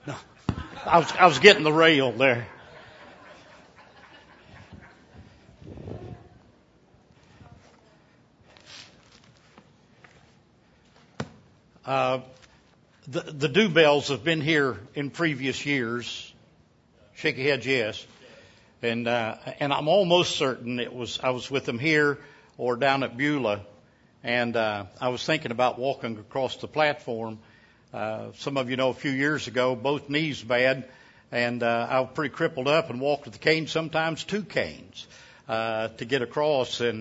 No, I was getting the rail there. The Dubells have been here in previous years. Shake your head, yes. And I'm almost certain I was with them here or down at Beulah, and I was thinking about walking across the platform. Some of you know a few years ago, both knees bad, and I was pretty crippled up and walked with a cane, sometimes 2 canes, to get across. And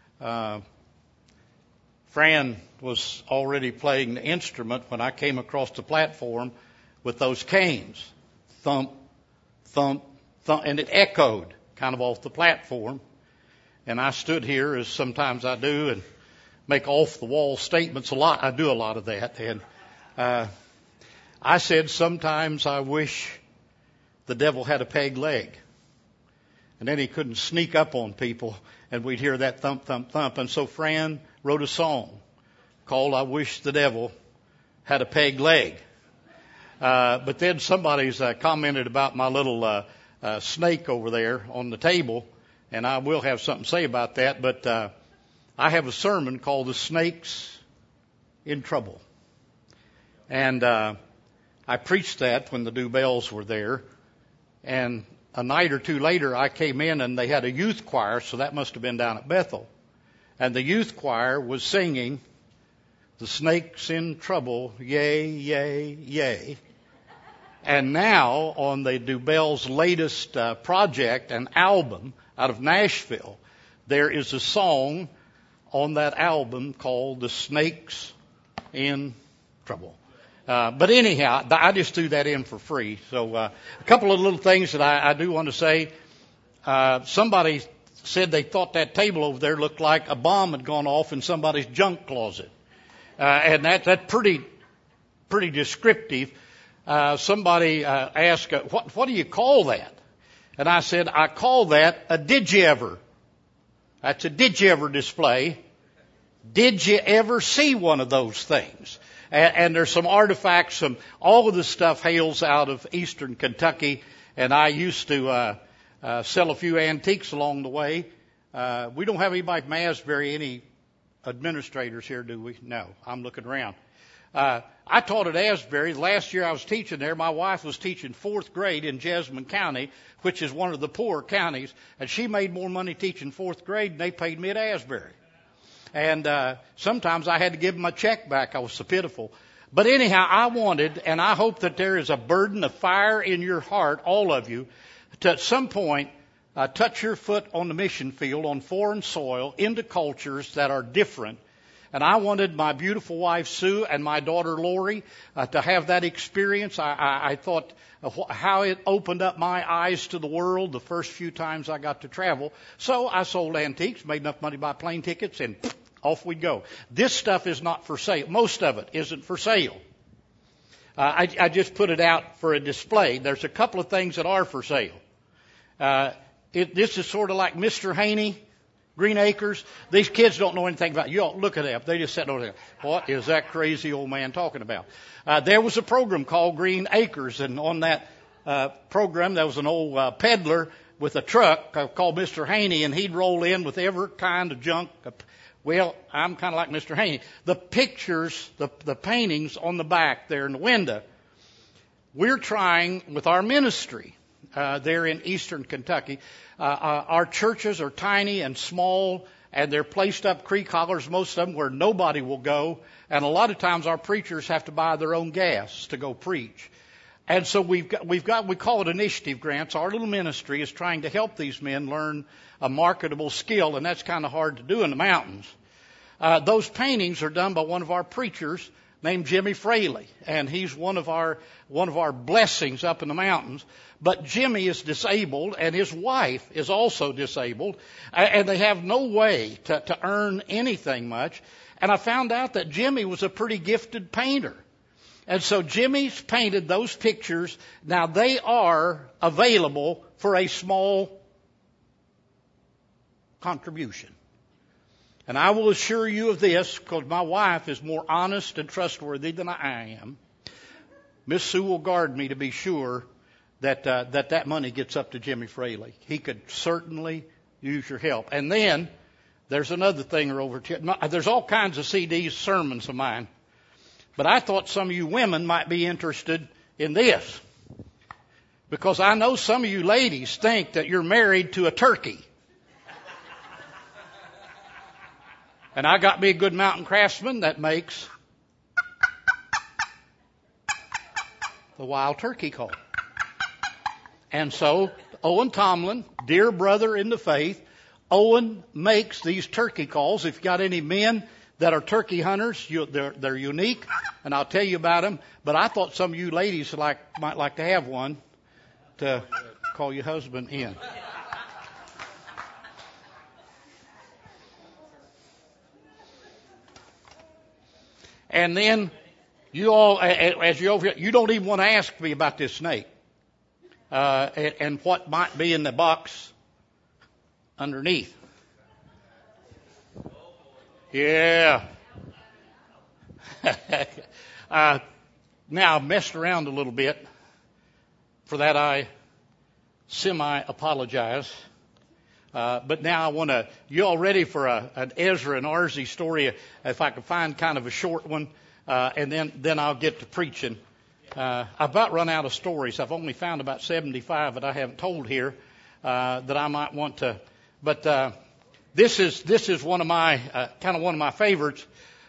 Fran was already playing the instrument when I came across the platform with those canes. Thump, thump, thump, and it echoed kind of off the platform. And I stood here, as sometimes I do, and make off-the-wall statements a lot. I do a lot of that. And I said, sometimes I wish the devil had a peg leg. And then he couldn't sneak up on people, and we'd hear that thump, thump, thump. And so Fran wrote a song called I Wish the Devil Had a Peg Leg. But then somebody's commented about my little snake over there on the table, and I will have something to say about that. But I have a sermon called The Snakes in Trouble. And I preached that when the Dubells were there. And a night or two later, I came in, and they had a youth choir, so that must have been down at Bethel. And the youth choir was singing, the snake's in trouble, yay, yay, yay. And now, on the Dubells' latest project, an album out of Nashville, there is a song on that album called The Snake's in Trouble. But anyhow, I just threw that in for free. So a couple of little things that I do want to say. Somebody said they thought that table over there looked like a bomb had gone off in somebody's junk closet. And that's pretty descriptive. Somebody asked, what do you call that? And I said, I call that a did you ever. That's a did you ever display. Did you ever see one of those things? And there's some artifacts, all of this stuff hails out of eastern Kentucky, and I used to sell a few antiques along the way. We don't have anybody from Asbury, any administrators here, do we? No, I'm looking around. I taught at Asbury. Last year I was teaching there. My wife was teaching 4th grade in Jessamine County, which is one of the poorer counties, and she made more money teaching 4th grade than they paid me at Asbury. And sometimes I had to give them my check back. I was so pitiful. But anyhow, I wanted, and I hope that there is a burden of fire in your heart, all of you, to at some point touch your foot on the mission field, on foreign soil, into cultures that are different. And I wanted my beautiful wife, Sue, and my daughter, Lori, to have that experience. I thought how it opened up my eyes to the world the first few times I got to travel. So I sold antiques, made enough money to buy plane tickets, and off we go. This stuff is not for sale. Most of it isn't for sale. I just put it out for a display. There's a couple of things that are for sale. This is sort of like Mr. Haney, Green Acres. These kids don't know anything about it. You all look at them. They just sit over there. What is that crazy old man talking about? There was a program called Green Acres, and on that program there was an old peddler with a truck called Mr. Haney, and he'd roll in with every kind of junk. Well, I'm kind of like Mr. Haney. The pictures, the paintings on the back there in the window, we're trying with our ministry there in eastern Kentucky. Our churches are tiny and small, and they're placed up creek hollers, most of them, where nobody will go. And a lot of times our preachers have to buy their own gas to go preach. And so we call it initiative grants. Our little ministry is trying to help these men learn a marketable skill, and that's kind of hard to do in the mountains. Those paintings are done by one of our preachers named Jimmy Fraley, and he's one of our blessings up in the mountains. But Jimmy is disabled, and his wife is also disabled, and they have no way to earn anything much. And I found out that Jimmy was a pretty gifted painter. And so Jimmy's painted those pictures. Now they are available for a small contribution. And I will assure you of this, because my wife is more honest and trustworthy than I am. Miss Sue will guard me to be sure that that money gets up to Jimmy Fraley. He could certainly use your help. And then there's another thing over here. There's all kinds of CDs, sermons of mine. But I thought some of you women might be interested in this. Because I know some of you ladies think that you're married to a turkey. And I got me a good Mountain Craftsman that makes the wild turkey call. And so, Owen Tomlin, dear brother in the faith, Owen makes these turkey calls. If you got any men that are turkey hunters, they're unique, and I'll tell you about them. But I thought some of you ladies might like to have one to call your husband in. And then you all, as you're over here, you don't even want to ask me about this snake and what might be in the box underneath. Yeah. Now, I've messed around a little bit. For that, I semi-apologize. But now I want to, you all ready for an Ezra and Arzi story? If I can find kind of a short one, and then I'll get to preaching. I've about run out of stories. I've only found about 75 that I haven't told here, that I might want to, but, this is one of my, kind of one of my favorites.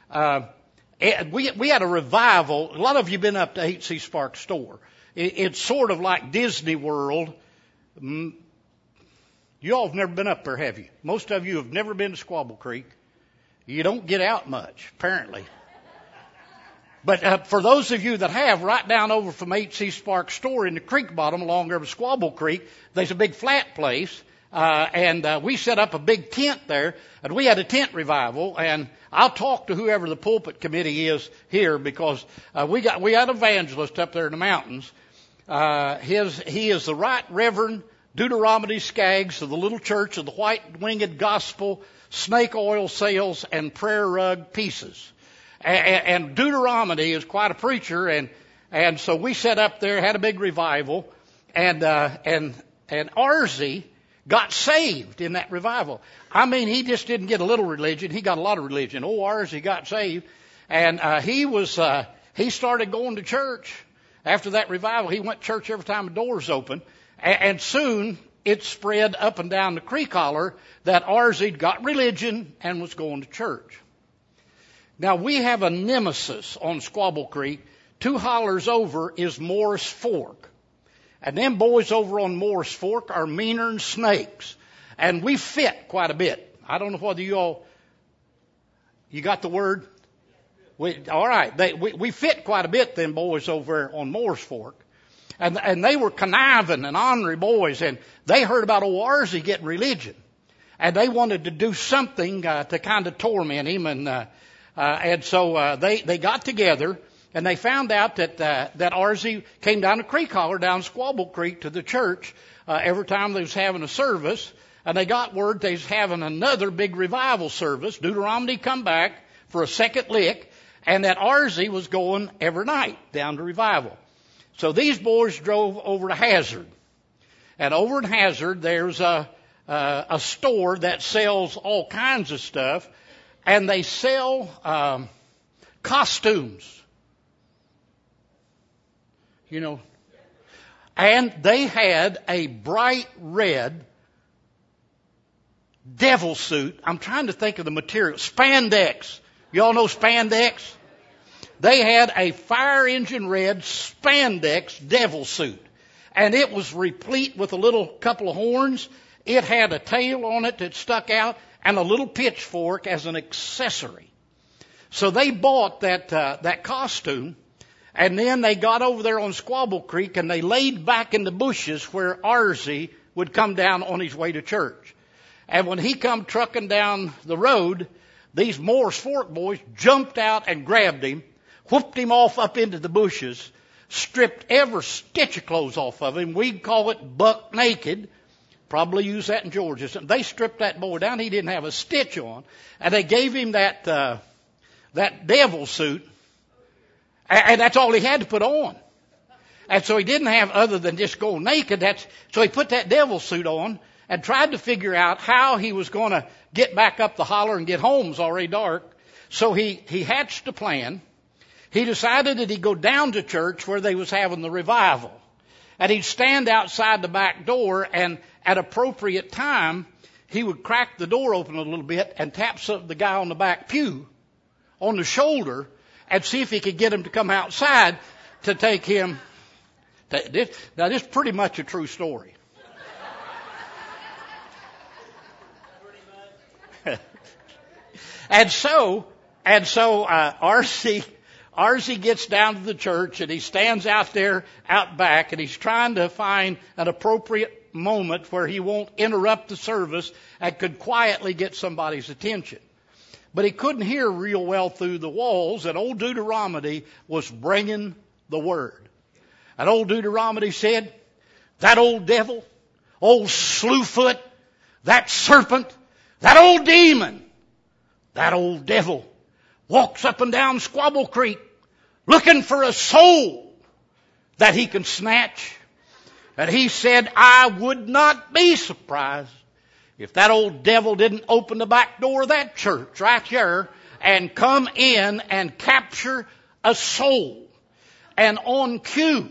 We had a revival. A lot of you been up to H.C. Sparks store. It's sort of like Disney World. You all have never been up there, have you? Most of you have never been to Squabble Creek. You don't get out much, apparently. But for those of you that have, right down over from H.C. Sparks store in the creek bottom along there with Squabble Creek, there's a big flat place. And we set up a big tent there, and we had a tent revival. And I'll talk to whoever the pulpit committee is here, because we had an evangelist up there in the mountains. He is the Right Reverend Deuteronomy Skaggs of the Little Church of the White Winged Gospel, Snake Oil Sales, and Prayer Rug Pieces. And Deuteronomy is quite a preacher, and so we set up there, had a big revival, and Arzi got saved in that revival. I mean, he just didn't get a little religion; he got a lot of religion. Arzi got saved, and he started going to church after that revival. He went to church every time the doors open, and soon it spread up and down the creek holler that Arzi got religion and was going to church. Now, we have a nemesis on Squabble Creek. 2 hollers over is Morris Fork. And them boys over on Morris Fork are meaner than snakes. And we fit quite a bit. I don't know whether you got the word? All right. We fit quite a bit, them boys over on Morris Fork. And they were conniving and ornery boys. And they heard about Arzi getting religion. And they wanted to do something to kind of torment him. And so they got together, and they found out that Arzi came down the creek holler down Squabble Creek to the church every time they was having a service, and they got word they was having another big revival service. Deuteronomy come back for a second lick, and that Arzi was going every night down to revival. So these boys drove over to Hazard, and over in Hazard there's a store that sells all kinds of stuff. And they sell costumes, you know. And they had a bright red devil suit. I'm trying to think of the material. Spandex. You all know spandex? They had a fire engine red spandex devil suit. And it was replete with a little couple of horns. It had a tail on it that stuck out, and a little pitchfork as an accessory. So they bought that costume, and then they got over there on Squabble Creek, and they laid back in the bushes where Arzi would come down on his way to church. And when he come trucking down the road, these Morris Fork boys jumped out and grabbed him, whooped him off up into the bushes, stripped every stitch of clothes off of him. We'd call it buck naked. Probably use that in Georgia. They stripped that boy down. He didn't have a stitch on. And they gave him that devil suit. And that's all he had to put on. And so he didn't have other than just go naked. So he put that devil suit on and tried to figure out how he was going to get back up the holler and get home. It was already dark. So he hatched a plan. He decided that he'd go down to church where they was having the revival. And he'd stand outside the back door, and at appropriate time, he would crack the door open a little bit and tap the guy on the back pew on the shoulder and see if he could get him to come outside to take him. Now, this is pretty much a true story. And so R.C. gets down to the church, and he stands out there out back, and he's trying to find an appropriate moment where he won't interrupt the service and could quietly get somebody's attention. But he couldn't hear real well through the walls, and old Deuteronomy was bringing the word. And old Deuteronomy said, that old devil, old slewfoot, that serpent, that old demon, that old devil walks up and down Squabble Creek looking for a soul that he can snatch. And he said, I would not be surprised if that old devil didn't open the back door of that church right here and come in and capture a soul. And on cue,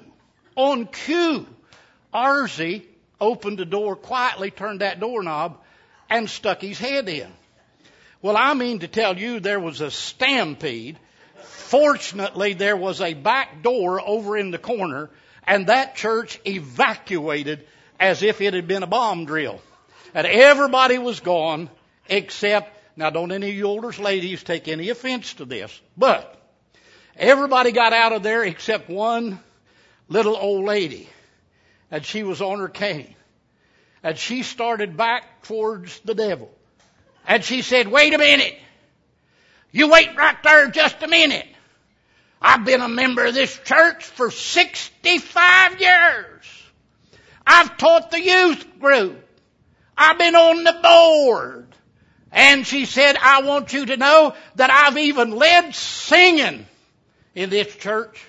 R.C. opened the door quietly, turned that doorknob, and stuck his head in. Well, I mean to tell you, there was a stampede. Fortunately, there was a back door over in the corner, and that church evacuated as if it had been a bomb drill. And everybody was gone except, now don't any of you older ladies take any offense to this, but everybody got out of there except one little old lady, and she was on her cane. And she started back towards the devil. And she said, wait a minute. You wait right there just a minute. I've been a member of this church for 65 years. I've taught the youth group. I've been on the board. And she said, I want you to know that I've even led singing in this church.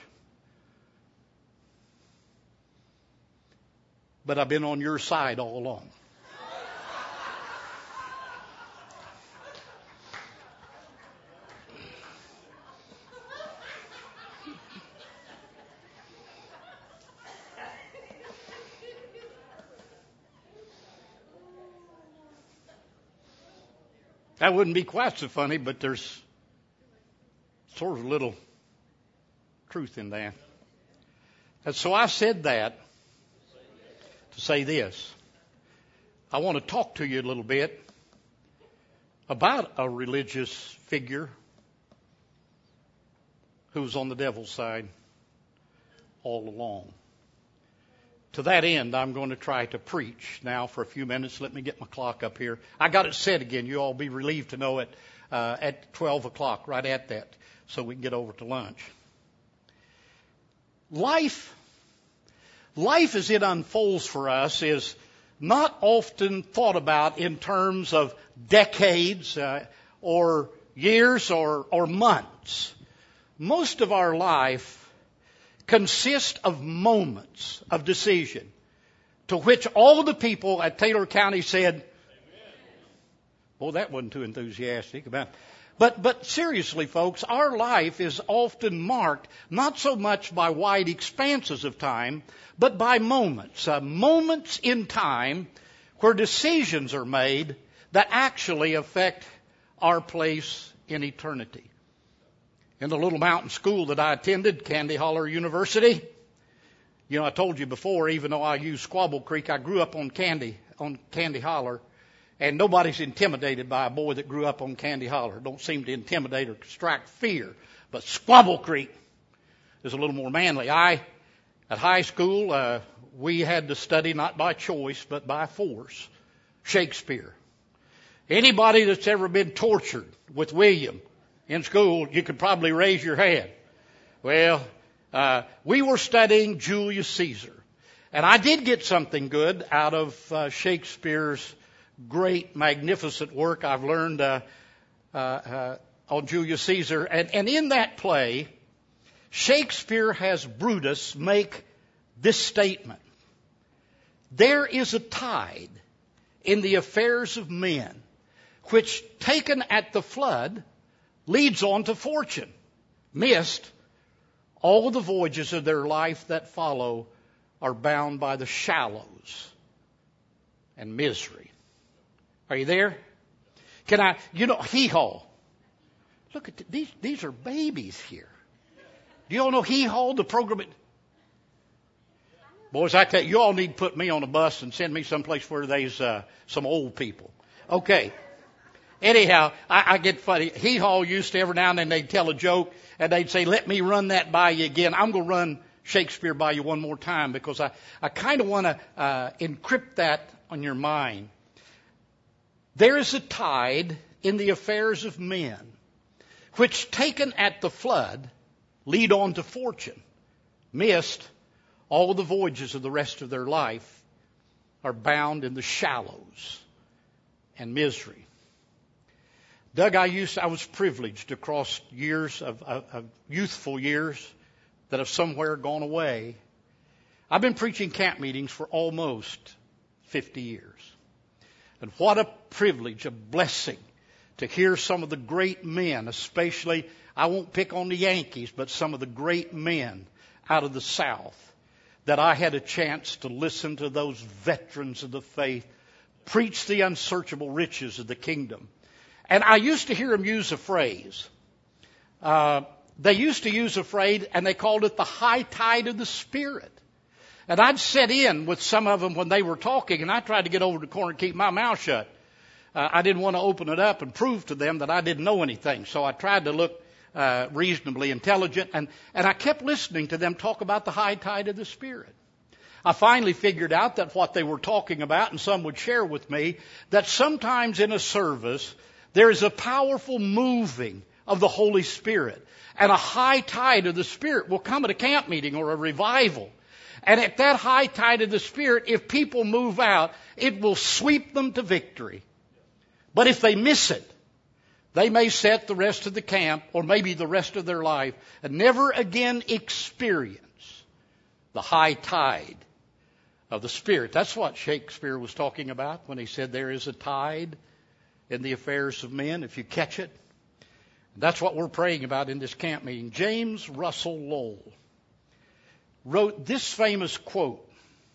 But I've been on your side all along. That wouldn't be quite so funny, but there's sort of a little truth in that. And so I said that to say this. I want to talk to you a little bit about a religious figure who was on the devil's side all along. To that end, I'm going to try to preach now for a few minutes. Let me get my clock up here. I got it set again. You all be relieved to know it at 12 o'clock, right at that, so we can get over to lunch. Life as it unfolds for us is not often thought about in terms of decades or years or months. Most of our life consists of moments of decision to which all the people at Taylor County said, amen. Well, that wasn't too enthusiastic about it. But seriously, folks, our life is often marked not so much by wide expanses of time, but by moments. Moments in time where decisions are made that actually affect our place in eternity. In the little mountain school that I attended, Candy Holler University, you know, I told you before, even though I used Squabble Creek, I grew up on Candy Holler. And nobody's intimidated by a boy that grew up on Candy Holler. Don't seem to intimidate or strike fear. But Squabble Creek is a little more manly. At high school, we had to study not by choice, but by force, Shakespeare. Anybody that's ever been tortured with William in school, you could probably raise your hand. Well, we were studying Julius Caesar. And I did get something good out of Shakespeare's great, magnificent work I've learned on Julius Caesar. And in that play, Shakespeare has Brutus make this statement. There is a tide in the affairs of men, which, taken at the flood, leads on to fortune. Missed, all the voyages of their life that follow are bound by the shallows and misery. Are you there? Can I, hee-haw. Look at these are babies here. Do you all know hee-haw, the program? Boys, I tell you, you all need to put me on a bus and send me someplace where there's some old people. Okay. Anyhow, I get funny. Hee-haw used to every now and then they'd tell a joke and they'd say, let me run that by you again. I'm going to run Shakespeare by you one more time because I kind of want to encrypt that on your mind. There is a tide in the affairs of men, which taken at the flood, lead on to fortune. Missed, all the voyages of the rest of their life are bound in the shallows and misery. Doug, I was privileged across years of youthful years that have somewhere gone away. I've been preaching camp meetings for almost 50 years. And what a privilege, a blessing to hear some of the great men, especially, I won't pick on the Yankees, but some of the great men out of the South, that I had a chance to listen to those veterans of the faith preach the unsearchable riches of the kingdom. And I used to hear them use a phrase. They used to use a phrase, and they called it the high tide of the Spirit. And I'd sit in with some of them when they were talking, and I tried to get over to the corner and keep my mouth shut. I didn't want to open it up and prove to them that I didn't know anything. So I tried to look reasonably intelligent, and I kept listening to them talk about the high tide of the Spirit. I finally figured out that what they were talking about, and some would share with me, that sometimes in a service, there is a powerful moving of the Holy Spirit. And a high tide of the Spirit will come at a camp meeting or a revival. And at that high tide of the Spirit, if people move out, it will sweep them to victory. But if they miss it, they may set the rest of the camp, or maybe the rest of their life, and never again experience the high tide of the Spirit. That's what Shakespeare was talking about when he said there is a tide in the affairs of men, if you catch it. That's what we're praying about in this camp meeting. James Russell Lowell wrote this famous quote: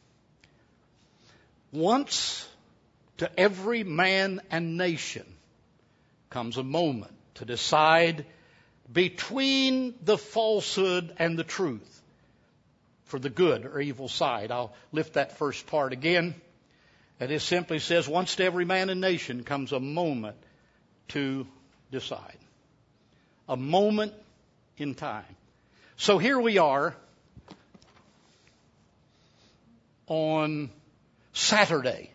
"Once to every man and nation comes a moment to decide between the falsehood and the truth for the good or evil side." I'll lift that first part again. And it simply says, once to every man and nation comes a moment to decide. A moment in time. So here we are on Saturday,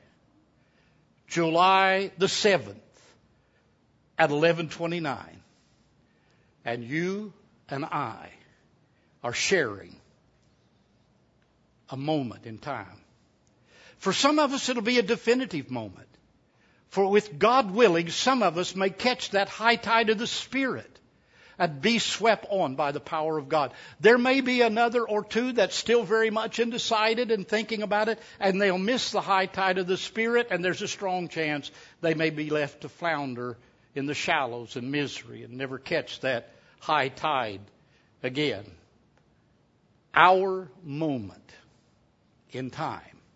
July the 7th at 11:29. And you and I are sharing a moment in time. For some of us, it'll be a definitive moment. For with God willing, some of us may catch that high tide of the Spirit and be swept on by the power of God. There may be another or two that's still very much undecided and thinking about it, and they'll miss the high tide of the Spirit, and there's a strong chance they may be left to flounder in the shallows and misery and never catch that high tide again. Our moment in time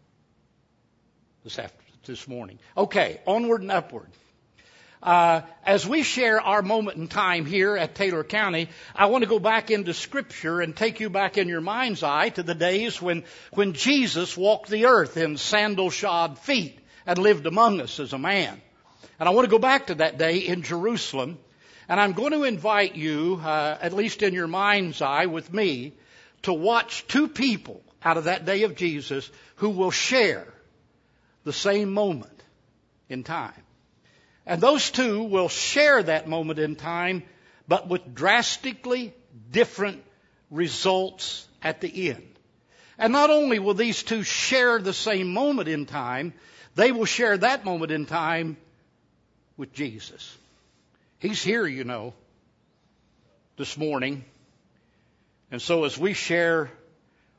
this morning. Okay, onward and upward. As we share our moment in time here at Taylor County, I want to go back into Scripture and take you back in your mind's eye to the days when Jesus walked the earth in sandal-shod feet and lived among us as a man. And I want to go back to that day in Jerusalem, and I'm going to invite you, at least in your mind's eye with me, to watch two people out of that day of Jesus who will share the same moment in time. And those two will share that moment in time, but with drastically different results at the end. And not only will these two share the same moment in time, they will share that moment in time with Jesus. He's here, you know, this morning. And so as we share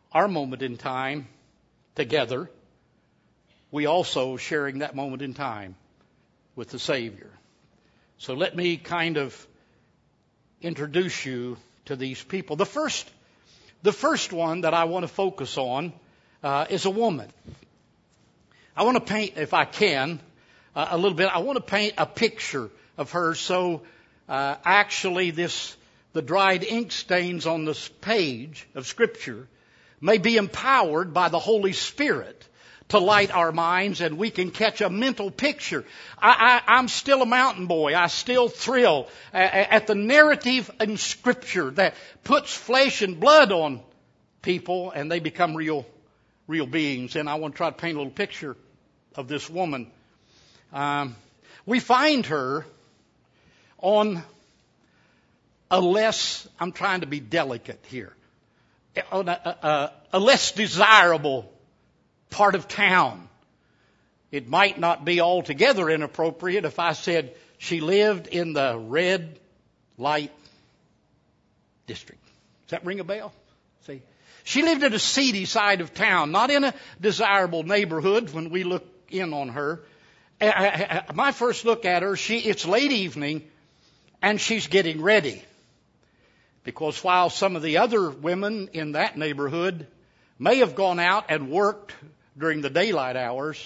our moment in time together, we also sharing that moment in time with the Savior. So let me kind of introduce you to these people. The first one that I want to focus on is a woman. I want to paint, if I can, a little bit. I want to paint a picture of her. So actually, the dried ink stains on this page of Scripture may be empowered by the Holy Spirit to light our minds, and we can catch a mental picture. I'm still a mountain boy. I still thrill at the narrative in Scripture that puts flesh and blood on people, and they become real beings. And I want to try to paint a little picture of this woman. We find her on a less, I'm trying to be delicate here, on a less desirable part of town. It might not be altogether inappropriate if I said she lived in the red light district. Does that ring a bell? See, she lived in a seedy side of town, not in a desirable neighborhood when we look in on her. My first look at her, it's late evening and she's getting ready. Because while some of the other women in that neighborhood may have gone out and worked during the daylight hours,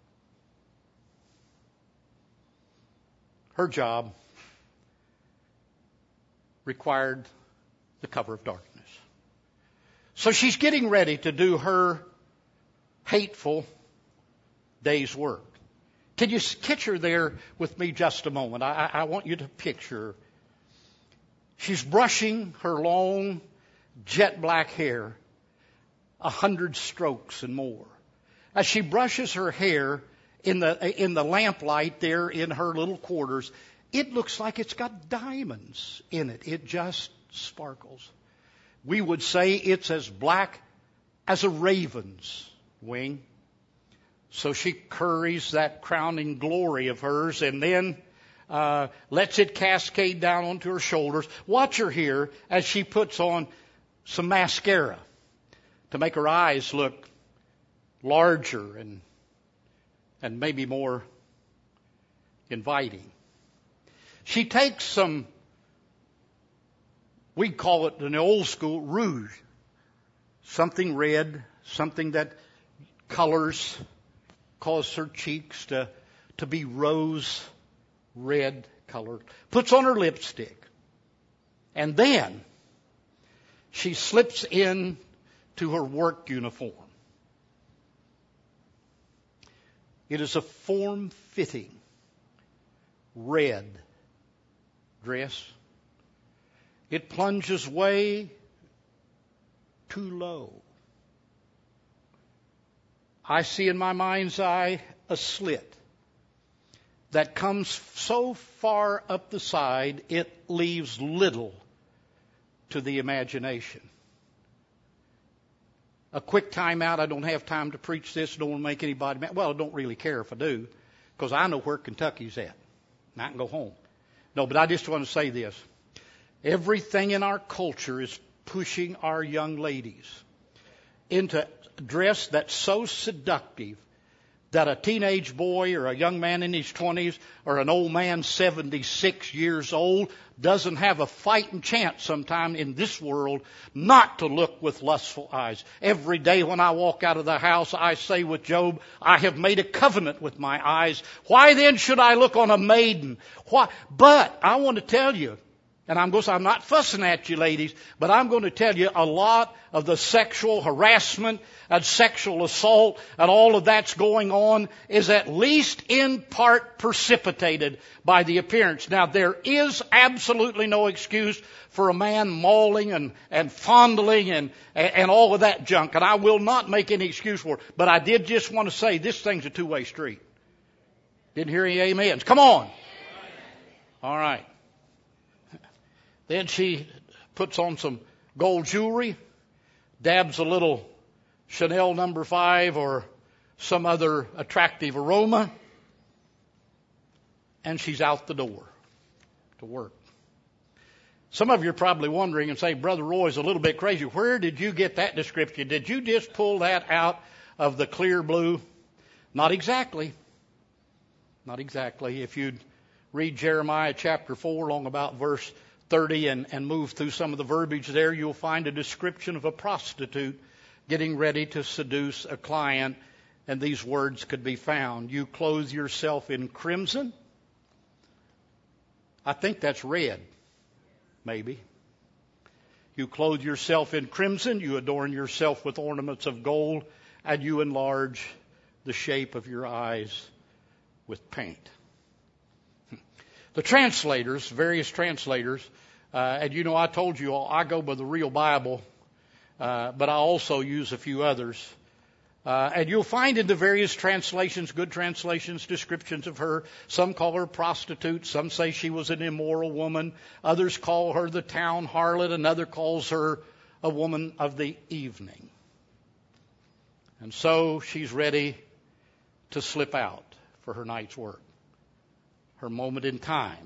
her job required the cover of darkness. So she's getting ready to do her hateful day's work. Can you catch her there with me just a moment? I want you to picture. She's brushing her long jet black hair, 100 strokes and more. As she brushes her hair in the lamplight there in her little quarters, it looks like it's got diamonds in it. It just sparkles. We would say it's as black as a raven's wing. So she curries that crowning glory of hers and then lets it cascade down onto her shoulders. Watch her here as she puts on some mascara to make her eyes look larger and maybe more inviting. She takes some, we'd call it in the old school, rouge. Something red, something that colors, cause her cheeks to be rose red colored. Puts on her lipstick. And then she slips in to her work uniform. It is a form-fitting red dress. It plunges way too low. I see in my mind's eye a slit that comes so far up the side it leaves little to the imagination. A quick time out. I don't have time to preach this. Don't want to make anybody mad. Well, I don't really care if I do, because I know where Kentucky's at. And I can go home. No, but I just want to say this. Everything in our culture is pushing our young ladies into dress that's so seductive that a teenage boy or a young man in his 20s or an old man 76 years old doesn't have a fighting chance sometime in this world not to look with lustful eyes. Every day when I walk out of the house, I say with Job, I have made a covenant with my eyes. Why then should I look on a maiden? Why? But I want to tell you, and I'm not fussing at you ladies, but I'm going to tell you a lot of the sexual harassment and sexual assault and all of that's going on is at least in part precipitated by the appearance. Now, there is absolutely no excuse for a man mauling and fondling and all of that junk, and I will not make any excuse for it. But I did just want to say this thing's a two-way street. Didn't hear any amens. Come on. All right. Then she puts on some gold jewelry, dabs a little Chanel No. 5 or some other attractive aroma, and she's out the door to work. Some of you are probably wondering and saying, Brother Roy's a little bit crazy. Where did you get that description? Did you just pull that out of the clear blue? Not exactly. Not exactly. If you'd read Jeremiah chapter 4 along about verse 30 and move through some of the verbiage there, you'll find a description of a prostitute getting ready to seduce a client, and these words could be found. You clothe yourself in crimson. I think that's red. Maybe. You clothe yourself in crimson, you adorn yourself with ornaments of gold, and you enlarge the shape of your eyes with paint. The translators, various translators, and you know I told you I go by the real Bible, but I also use a few others. And you'll find in the various translations, good translations, descriptions of her. Some call her a prostitute. Some say she was an immoral woman. Others call her the town harlot. Another calls her a woman of the evening. And so she's ready to slip out for her night's work. Her moment in time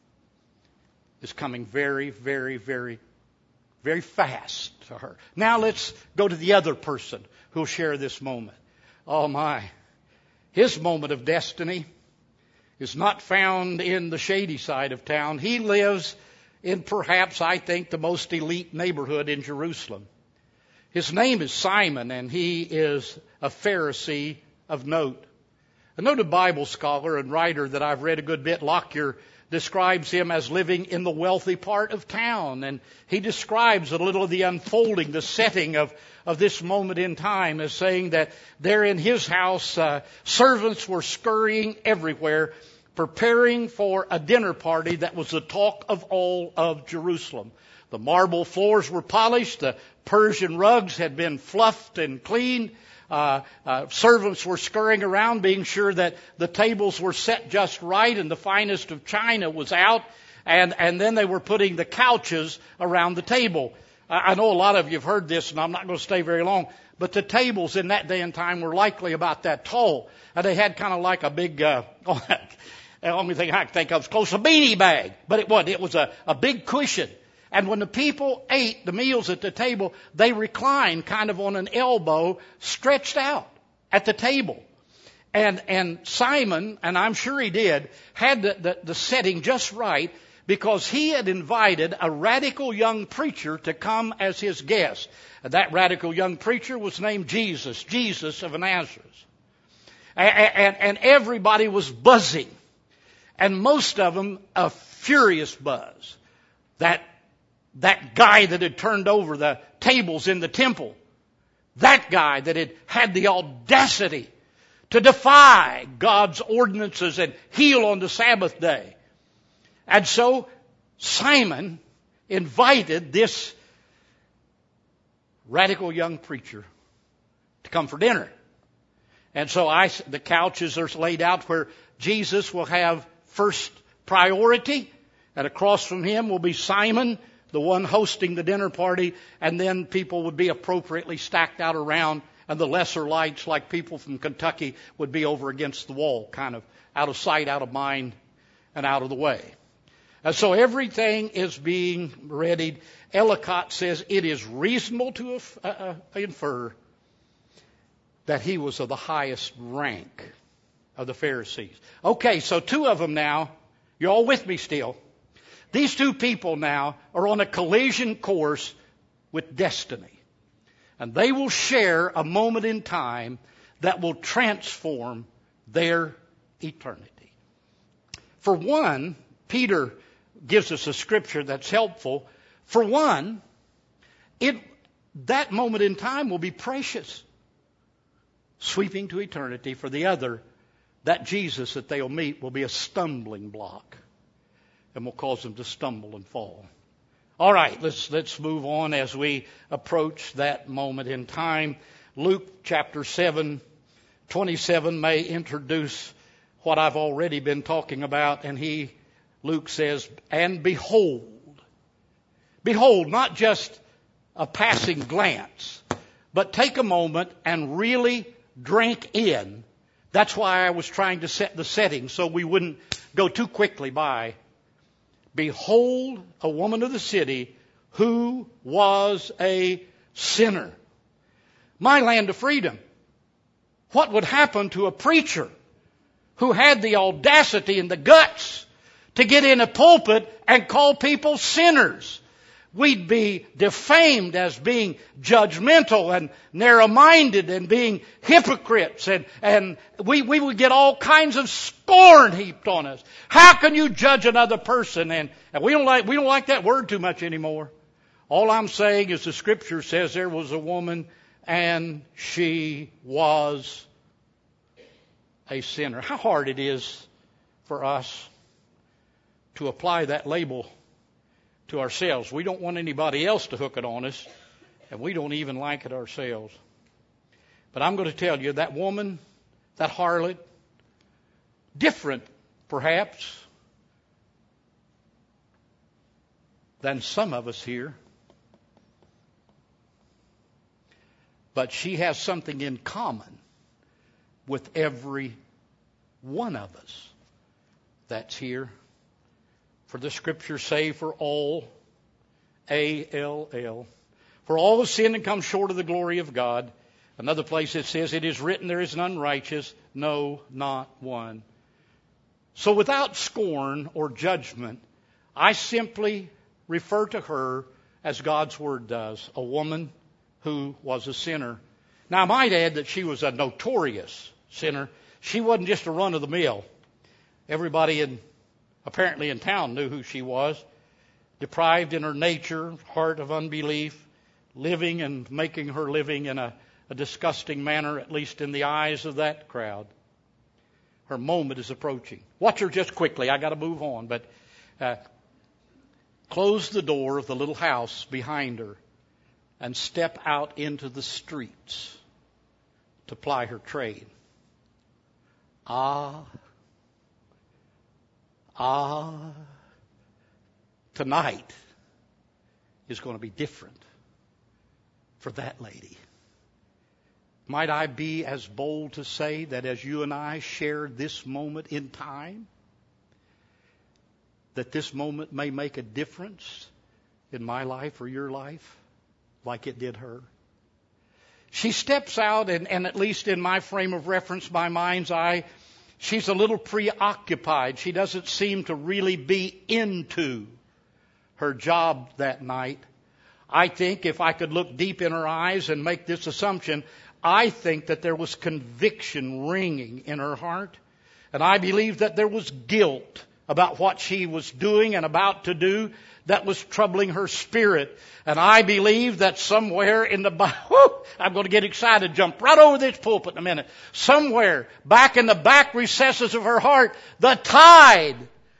is coming very, very, very, very fast to her. Now let's go to the other person who'll share this moment. Oh my. His moment of destiny is not found in the shady side of town. He lives in perhaps, I think, the most elite neighborhood in Jerusalem. His name is Simon, and he is a Pharisee of note. A noted Bible scholar and writer that I've read a good bit, Lockyer, describes him as living in the wealthy part of town. And he describes a little of the unfolding, the setting of this moment in time, as saying that there in his house, servants were scurrying everywhere, preparing for a dinner party that was the talk of all of Jerusalem. The marble floors were polished, the Persian rugs had been fluffed and cleaned. Servants were scurrying around, being sure that the tables were set just right and the finest of china was out. And then they were putting the couches around the table. I know a lot of you have heard this, and I'm not going to stay very long, but the tables in that day and time were likely about that tall. And they had kind of like a big, the only thing I can think of is close to a beanie bag. But it wasn't. It was a big cushion. And when the people ate the meals at the table, they reclined kind of on an elbow, stretched out at the table. And Simon, and I'm sure he did, had the setting just right because he had invited a radical young preacher to come as his guest. And that radical young preacher was named Jesus of Nazareth. And everybody was buzzing. And most of them a furious buzz. That guy that had turned over the tables in the temple. That guy that had the audacity to defy God's ordinances and heal on the Sabbath day. And so Simon invited this radical young preacher to come for dinner. And so the couches are laid out where Jesus will have first priority. And across from him will be Simon, the one hosting the dinner party, and then people would be appropriately stacked out around, and the lesser lights, like people from Kentucky, would be over against the wall, kind of out of sight, out of mind, and out of the way. And so everything is being readied. Ellicott says it is reasonable to infer that he was of the highest rank of the Pharisees. Okay, so two of them now. You're all with me still. These two people now are on a collision course with destiny. And they will share a moment in time that will transform their eternity. For one, Peter gives us a scripture that's helpful. For one, that moment in time will be precious, sweeping to eternity. For the other, that Jesus that they'll meet will be a stumbling block and will cause them to stumble and fall. All right, let's move on as we approach that moment in time. Luke chapter 7:27 may introduce what I've already been talking about, and Luke says, and behold, not just a passing glance, but take a moment and really drink in. That's why I was trying to set the setting so we wouldn't go too quickly by. behold, a woman of the city who was a sinner. My land of freedom. What would happen to a preacher who had the audacity and the guts to get in a pulpit and call people sinners? We'd be defamed as being judgmental and narrow-minded and being hypocrites, and we would get all kinds of scorn heaped on us. How can you judge another person? And we don't like that word too much anymore. All I'm saying is the Scripture says there was a woman and she was a sinner. How hard it is for us to apply that label to ourselves. We don't want anybody else to hook it on us, and we don't even like it ourselves. But I'm going to tell you, that woman, that harlot, different perhaps than some of us here, but she has something in common with every one of us that's here. For the Scriptures say, for all, A-L-L, for all have sinned and come short of the glory of God. Another place it says, it is written, there is none righteous, no, not one. So without scorn or judgment, I simply refer to her as God's Word does, a woman who was a sinner. Now I might add that she was a notorious sinner. She wasn't just a run-of-the-mill. Everybody apparently in town knew who she was, deprived in her nature, heart of unbelief, living and making her living in a disgusting manner, at least in the eyes of that crowd. Her moment is approaching. Watch her just quickly. I got to move on, but close the door of the little house behind her and step out into the streets to ply her trade. Tonight is going to be different for that lady. Might I be as bold to say that as you and I share this moment in time, that this moment may make a difference in my life or your life like it did her. She steps out, and at least in my frame of reference, my mind's eye, she's a little preoccupied. She doesn't seem to really be into her job that night. I think if I could look deep in her eyes and make this assumption, I think that there was conviction ringing in her heart. And I believe that there was guilt about what she was doing and about to do that was troubling her spirit. And I believe that somewhere in the Bible, I'm going to get excited, jump right over this pulpit in a minute. Somewhere back in the back recesses of her heart, the tide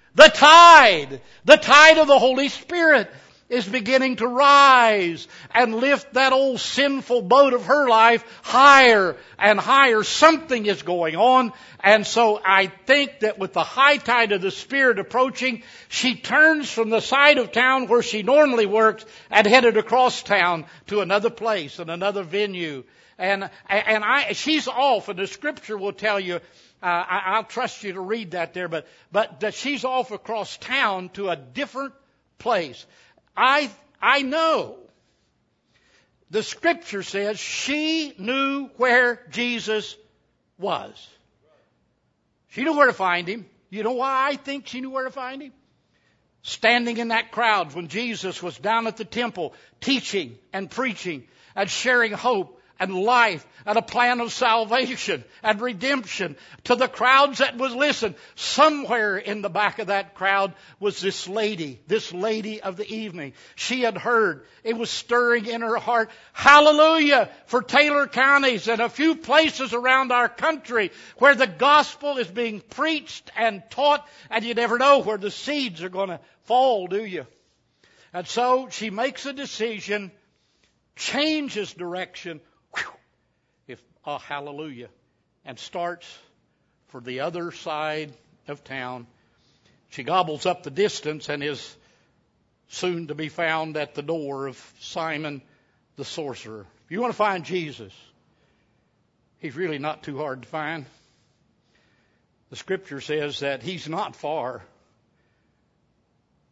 of the Holy Spirit is beginning to rise and lift that old sinful boat of her life higher and higher. Something is going on. And so I think that with the high tide of the Spirit approaching, she turns from the side of town where she normally works and headed across town to another place and another venue. And she's off, and the Scripture will tell you, I'll trust you to read that there, but that she's off across town to a different place. I know the Scripture says she knew where Jesus was. She knew where to find Him. You know why I think she knew where to find Him? Standing in that crowd when Jesus was down at the temple teaching and preaching and sharing hope and life and a plan of salvation and redemption to the crowds that was listening. Somewhere in the back of that crowd was this lady of the evening. She had heard. It was stirring in her heart. Hallelujah for Taylor counties and a few places around our country where the gospel is being preached and taught, and you never know where the seeds are going to fall, do you? And so she makes a decision, changes direction, hallelujah, and starts for the other side of town. She gobbles up the distance and is soon to be found at the door of Simon the sorcerer. If you want to find Jesus, He's really not too hard to find. The Scripture says that He's not far.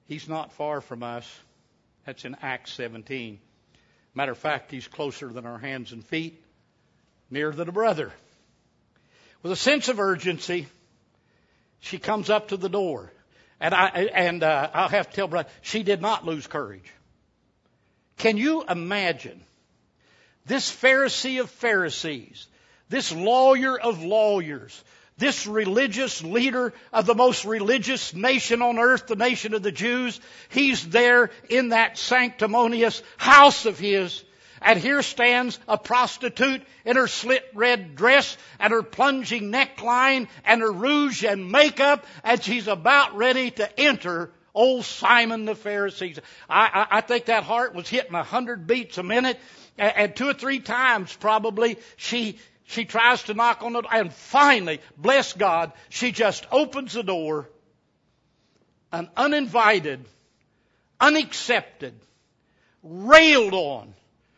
He's not far from us. That's in Acts 17. Matter of fact, he's closer than our hands and feet, nearer than a brother. With a sense of urgency, she comes up to the door. And I'll have to tell brother, she did not lose courage. Can you imagine this Pharisee of Pharisees, this lawyer of lawyers, this religious leader of the most religious nation on earth, the nation of the Jews? He's there in that sanctimonious house of his. And here stands a prostitute in her slit red dress and her plunging neckline and her rouge and makeup, and she's about ready to enter old Simon the Pharisee. I think that heart was hitting 100 beats a minute, and 2 or 3 times probably she tries to knock on the door, and finally, bless God, she just opens the door, and uninvited, unaccepted, railed on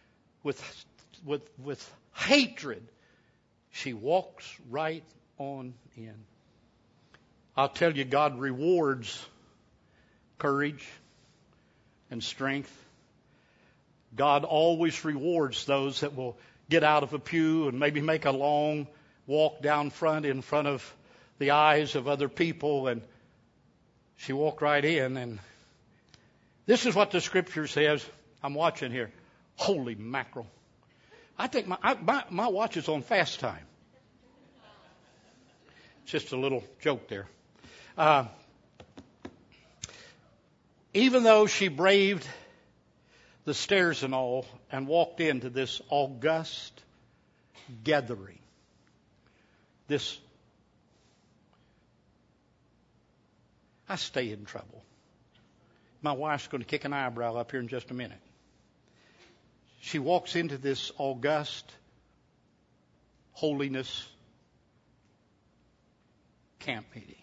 with hatred, she walks right on in. I'll tell you, God rewards courage and strength. God always rewards those that will get out of a pew and maybe make a long walk down front in front of the eyes of other people. And she walked right in. And this is what the Scripture says. I'm watching here. Holy mackerel. I think my watch is on fast time. It's just a little joke there. Even though she braved the stairs and all and walked into this august gathering, I stay in trouble. My wife's going to kick an eyebrow up here in just a minute. She walks into this august holiness camp meeting.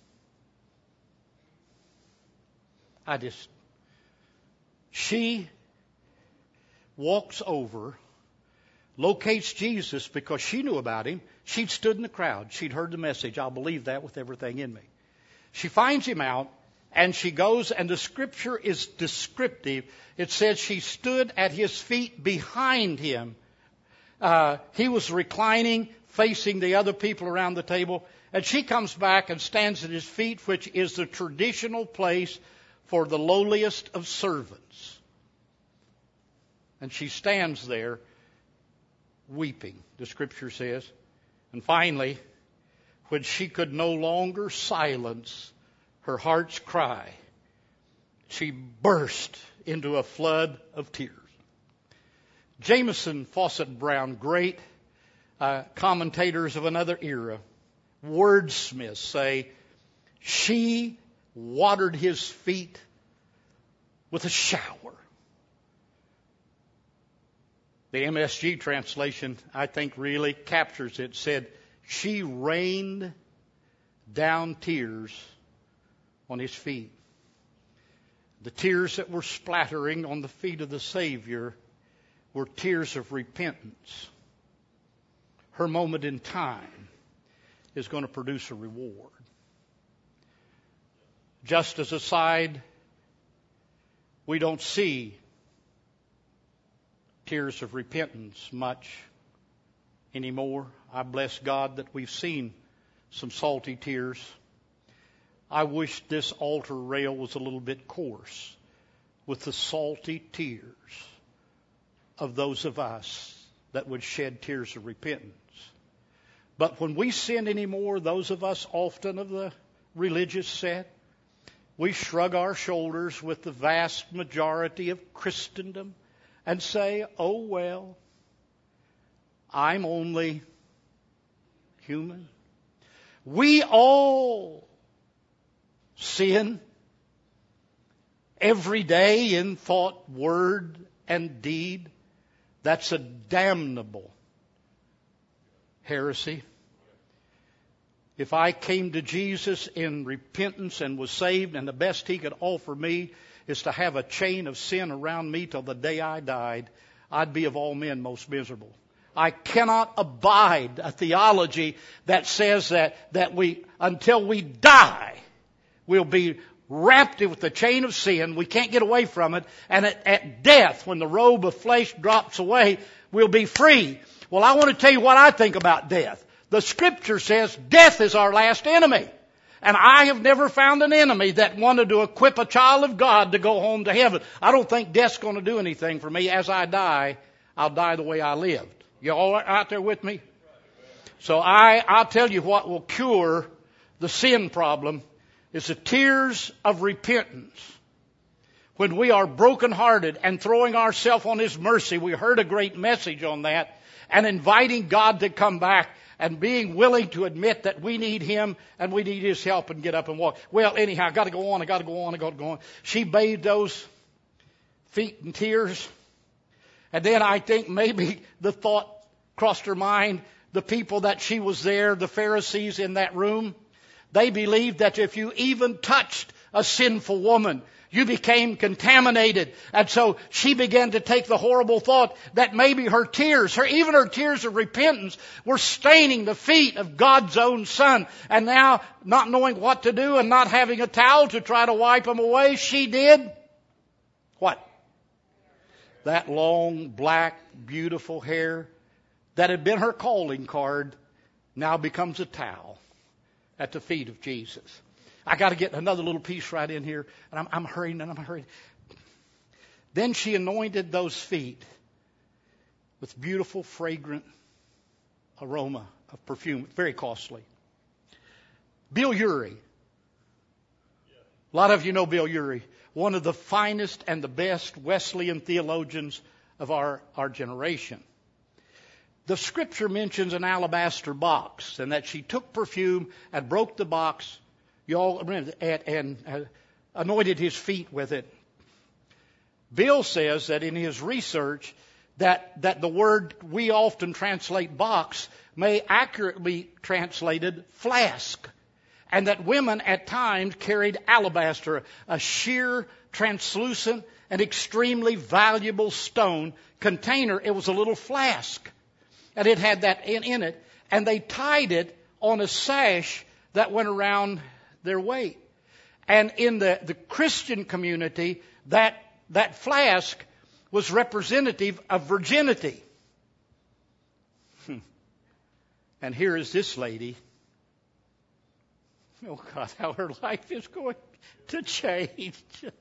She walks over, locates Jesus because she knew about him. She'd stood in the crowd. She'd heard the message. I'll believe that with everything in me. She finds him out, and she goes, and the Scripture is descriptive. It says she stood at his feet behind him. He was reclining, facing the other people around the table, and she comes back and stands at his feet, which is the traditional place for the lowliest of servants. And she stands there weeping, the Scripture says. And finally, when she could no longer silence her heart's cry, she burst into a flood of tears. Jameson, Fawcett Brown, great commentators of another era, wordsmiths, say she watered his feet with a shower. The MSG translation, I think, really captures it. Said, she rained down tears on his feet. The tears that were splattering on the feet of the Savior were tears of repentance. Her moment in time is going to produce a reward. Just as a side, we don't see tears of repentance much anymore. I bless God that we've seen some salty tears. I wish this altar rail was a little bit coarse with the salty tears of those of us that would shed tears of repentance. But when we sin anymore, those of us often of the religious set, we shrug our shoulders with the vast majority of Christendom and say, oh well, I'm only human. We all sin every day in thought, word, and deed. That's a damnable heresy. If I came to Jesus in repentance and was saved, and the best He could offer me is to have a chain of sin around me till the day I died, I'd be of all men most miserable. I cannot abide a theology that says that we, until we die, we'll be wrapped with the chain of sin. We can't get away from it. And at death, when the robe of flesh drops away, we'll be free. Well, I want to tell you what I think about death. The Scripture says death is our last enemy. And I have never found an enemy that wanted to equip a child of God to go home to heaven. I don't think death's going to do anything for me. As I die, I'll die the way I lived. You all out there with me? So I'll tell you what will cure the sin problem is the tears of repentance. When we are brokenhearted and throwing ourselves on His mercy, we heard a great message on that, and inviting God to come back and being willing to admit that we need Him and we need His help and get up and walk. Well, anyhow, I got to go on. She bathed those feet in tears. And then I think maybe the thought crossed her mind, the people that she was there, the Pharisees in that room, they believed that if you even touched a sinful woman, you became contaminated. And so she began to take the horrible thought that maybe her tears, even her tears of repentance, were staining the feet of God's own Son. And now, not knowing what to do and not having a towel to try to wipe them away, she did what? That long, black, beautiful hair that had been her calling card now becomes a towel at the feet of Jesus. I got to get another little piece right in here, and I'm hurrying. Then she anointed those feet with beautiful, fragrant aroma of perfume, very costly. Bill Urey. A lot of you know Bill Urey, one of the finest and the best Wesleyan theologians of our generation. The Scripture mentions an alabaster box, and that she took perfume and broke the box, you all remember, and anointed his feet with it. Bill says that in his research that the word we often translate box may accurately translated flask, and that women at times carried alabaster, a sheer, translucent, and extremely valuable stone container. It was a little flask, and it had that in it, and they tied it on a sash that went around their waist. And in the Christian community, that flask was representative of virginity. And here is this lady. Oh God, how her life is going to change.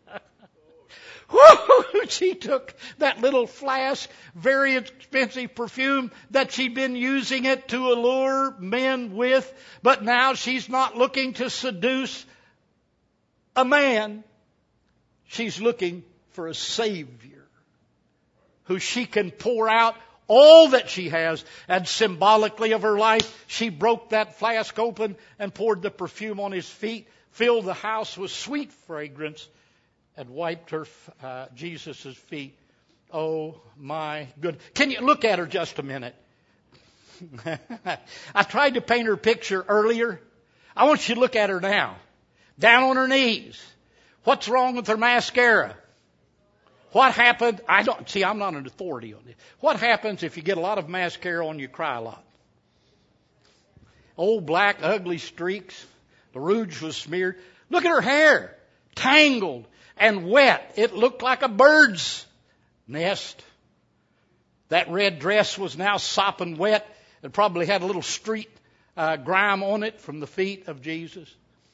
She took that little flask, very expensive perfume that she'd been using it to allure men with, but now she's not looking to seduce a man. She's looking for a Savior who she can pour out all that she has. And symbolically of her life, she broke that flask open and poured the perfume on his feet, filled the house with sweet fragrance, and wiped her Jesus' feet. Oh my goodness. Can you look at her just a minute? I tried to paint her picture earlier. I want you to look at her now. Down on her knees. What's wrong with her mascara? What happened? I'm not an authority on this. What happens if you get a lot of mascara on, you cry a lot? Old black, ugly streaks. The rouge was smeared. Look at her hair. Tangled and wet. It looked like a bird's nest. That red dress was now sopping wet. It probably had a little street grime on it from the feet of Jesus.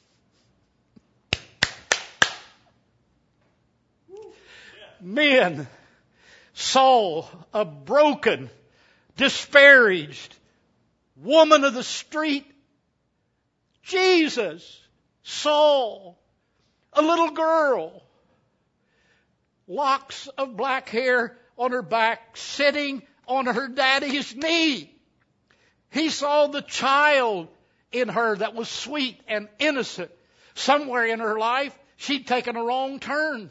Men saw a broken, disparaged woman of the street. Jesus saw a little girl, locks of black hair on her back, sitting on her daddy's knee. He saw the child in her that was sweet and innocent. Somewhere in her life, she'd taken a wrong turn.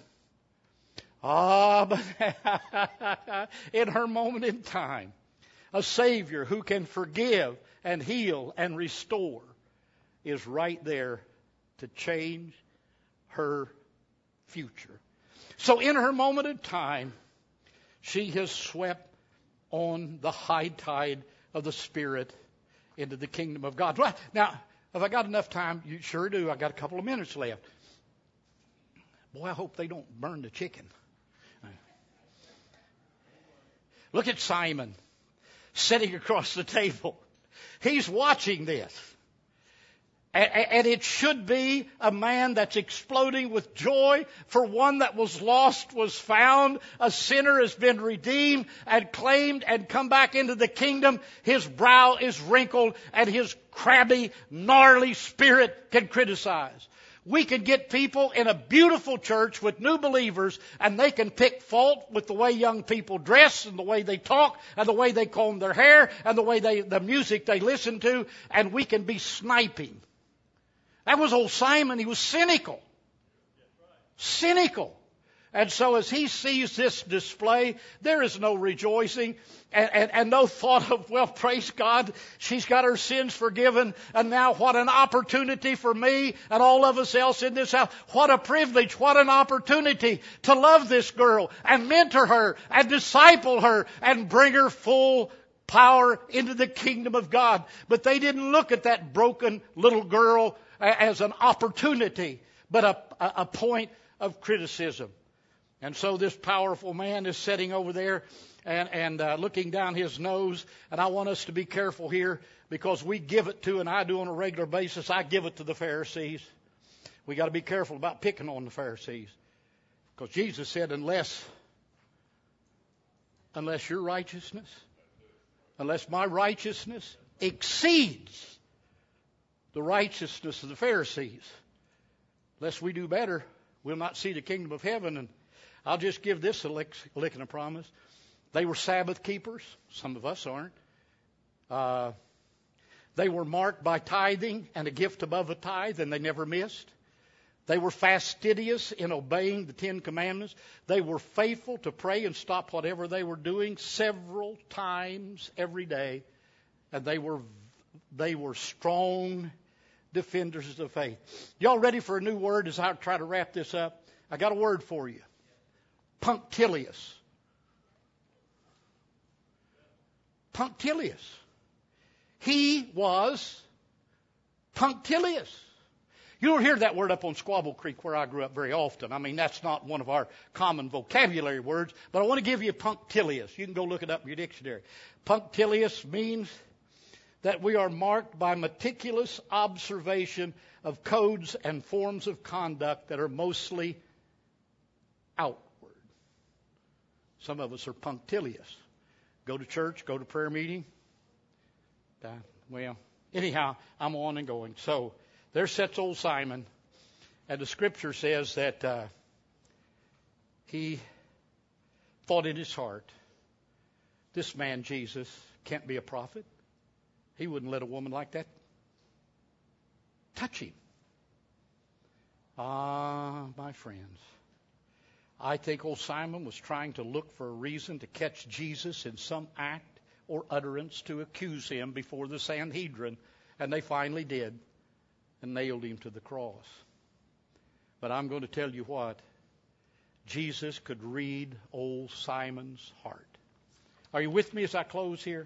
But in her moment in time, a Savior who can forgive and heal and restore is right there to change her future. So in her moment in time, she has swept on the high tide of the Spirit into the kingdom of God. Now, have I got enough time? You sure do. I got a couple of minutes left. Boy, I hope they don't burn the chicken. Look at Simon sitting across the table. He's watching this. And it should be a man that's exploding with joy, for one that was lost was found. A sinner has been redeemed and claimed and come back into the kingdom. His brow is wrinkled and his crabby, gnarly spirit can criticize. We can get people in a beautiful church with new believers, and they can pick fault with the way young people dress and the way they talk and the way they comb their hair and the way the music they listen to, and we can be sniping. That was old Simon. He was cynical. Cynical. And so as he sees this display, there is no rejoicing and no thought of, well, praise God, she's got her sins forgiven, and now what an opportunity for me and all of us else in this house. What a privilege, what an opportunity to love this girl and mentor her and disciple her and bring her full power into the kingdom of God. But they didn't look at that broken little girl as an opportunity, but a point of criticism. And so this powerful man is sitting over there and looking down his nose. And I want us to be careful here, because we give it to, and I do on a regular basis, I give it to the Pharisees. We got to be careful about picking on the Pharisees, because Jesus said, unless your righteousness, unless my righteousness exceeds the righteousness of the Pharisees, unless we do better, we'll not see the kingdom of heaven. And I'll just give this a lick and a promise. They were Sabbath keepers. Some of us aren't. They were marked by tithing and a gift above a tithe, and they never missed. They were fastidious in obeying the 10 Commandments. They were faithful to pray and stop whatever they were doing several times every day. And they were strong defenders of the faith. Y'all ready for a new word as I try to wrap this up? I got a word for you. Punctilious. Punctilious. He was punctilious. You don't hear that word up on Squabble Creek where I grew up very often. I mean, that's not one of our common vocabulary words, but I want to give you punctilious. You can go look it up in your dictionary. Punctilious means that we are marked by meticulous observation of codes and forms of conduct that are mostly outward. Some of us are punctilious. Go to church, go to prayer meeting. Well, anyhow, I'm on and going. So there sits old Simon, and the scripture says that he thought in his heart, this man Jesus can't be a prophet. He wouldn't let a woman like that touch him. Ah, my friends, I think old Simon was trying to look for a reason to catch Jesus in some act or utterance to accuse him before the Sanhedrin, and they finally did and nailed him to the cross. But I'm going to tell you what, Jesus could read old Simon's heart. Are you with me as I close here?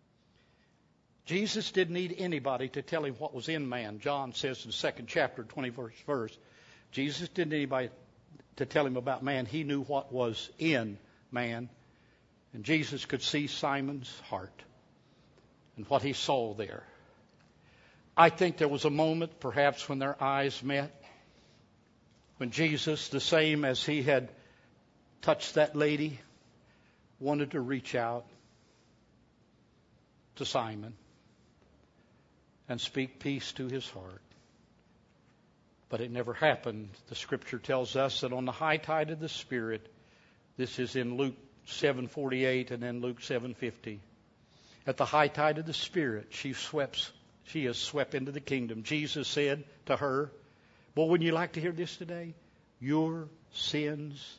Jesus didn't need anybody to tell him what was in man. John says in the 2nd chapter, 21st verse, Jesus didn't need anybody to tell him about man. He knew what was in man. And Jesus could see Simon's heart and what he saw there. I think there was a moment, perhaps, when their eyes met, when Jesus, the same as he had touched that lady, wanted to reach out to Simon and speak peace to his heart. But it never happened. The scripture tells us that on the high tide of the Spirit, this is in Luke 7:48 and then Luke 7:50. At the high tide of the Spirit, she is swept into the kingdom. Jesus said to her, well, wouldn't you like to hear this today? Your sins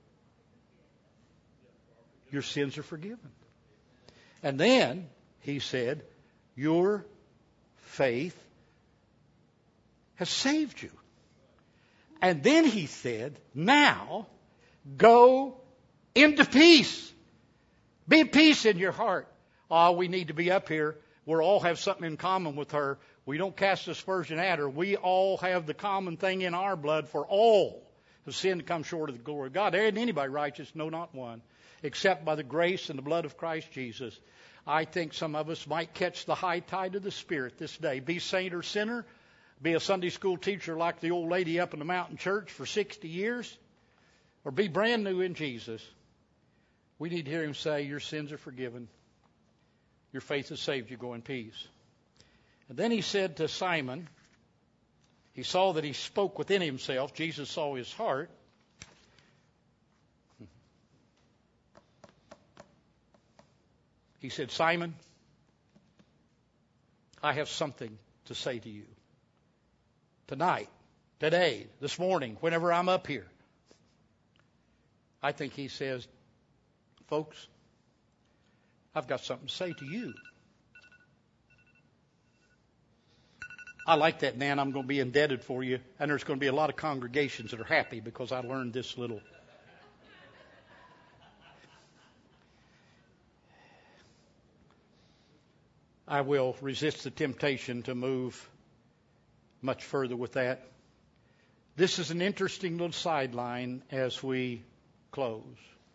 are forgiven. And then he said, your faith has saved you. And then he said, now go into peace. Be at peace in your heart. We need to be up here. We all have something in common with her. We don't cast aspersion at her. We all have the common thing in our blood for all have sinned and come short of the glory of God. There isn't anybody righteous, no, not one, except by the grace and the blood of Christ Jesus. I think some of us might catch the high tide of the Spirit this day. Be saint or sinner, be a Sunday school teacher like the old lady up in the mountain church for 60 years, or be brand new in Jesus. We need to hear Him say, your sins are forgiven. Your faith has saved you. Go in peace. And then He said to Simon, He saw that he spoke within himself. Jesus saw his heart. He said, Simon, I have something to say to you. Tonight, today, this morning, whenever I'm up here. I think He says, folks, I've got something to say to you. I like that, Nan. I'm going to be indebted for you. And there's going to be a lot of congregations that are happy because I learned this little. I will resist the temptation to move much further with that. This is an interesting little sideline as we close.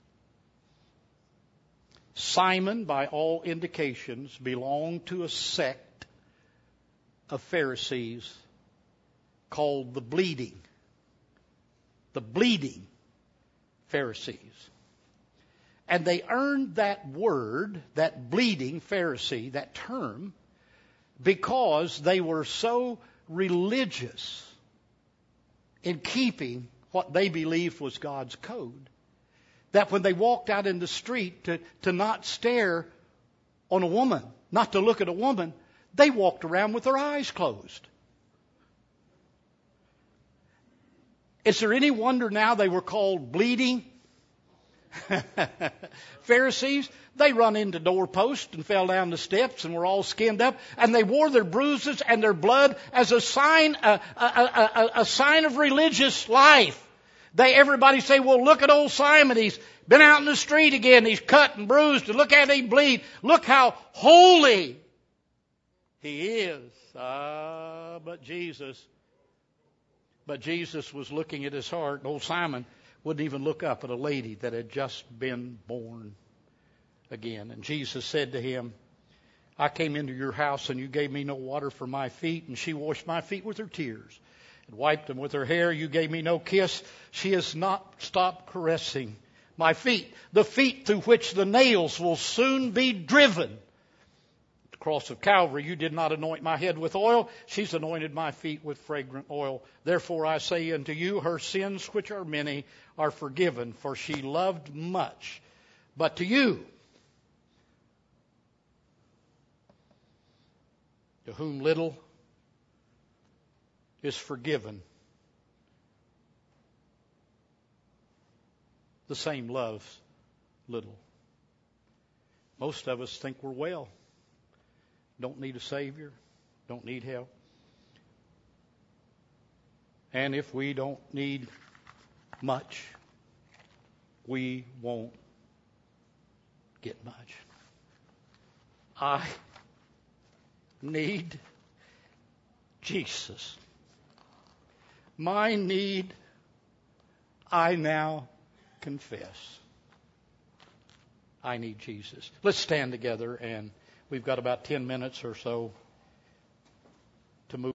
Simon, by all indications, belonged to a sect of Pharisees called the bleeding Pharisees. And they earned that word, that bleeding Pharisee, that term, because they were so religious in keeping what they believed was God's code, that when they walked out in the street to not stare on a woman, not to look at a woman, they walked around with their eyes closed. Is there any wonder now they were called bleeding Pharisees? They run into doorposts and fell down the steps and were all skinned up, and they wore their bruises and their blood as a sign, a sign of religious life. Everybody say, well, look at old Simon. He's been out in the street again. He's cut and bruised. And look at him bleed. Look how holy he is. But Jesus was looking at his heart. Old Simon wouldn't even look up at a lady that had just been born again. And Jesus said to him, I came into your house and you gave me no water for my feet, and she washed my feet with her tears and wiped them with her hair. You gave me no kiss. She has not stopped caressing my feet, the feet through which the nails will soon be driven. At the cross of Calvary, you did not anoint my head with oil. She's anointed my feet with fragrant oil. Therefore I say unto you, her sins, which are many, are forgiven, for she loved much. But to you, to whom little is forgiven, the same loves little. Most of us think we're well. Don't need a Savior. Don't need help. And if we don't need much, we won't get much. I need Jesus. My need, I now confess. I need Jesus. Let's stand together, and we've got about 10 minutes or so